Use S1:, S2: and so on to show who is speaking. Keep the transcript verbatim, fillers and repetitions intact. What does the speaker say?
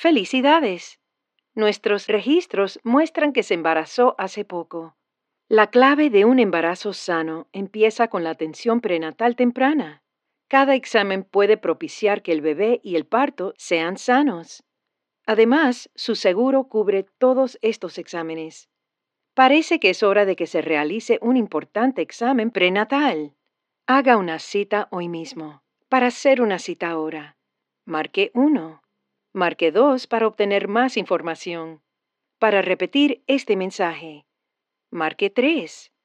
S1: ¡Felicidades! Nuestros registros muestran que se embarazó hace poco. La clave de un embarazo sano empieza con la atención prenatal temprana. Cada examen puede propiciar que el bebé y el parto sean sanos. Además, su seguro cubre todos estos exámenes. Parece que es hora de que se realice un importante examen prenatal. Haga una cita hoy mismo. Para hacer una cita ahora, marque uno. Marque dos para obtener más información. Para repetir este mensaje, marque tres.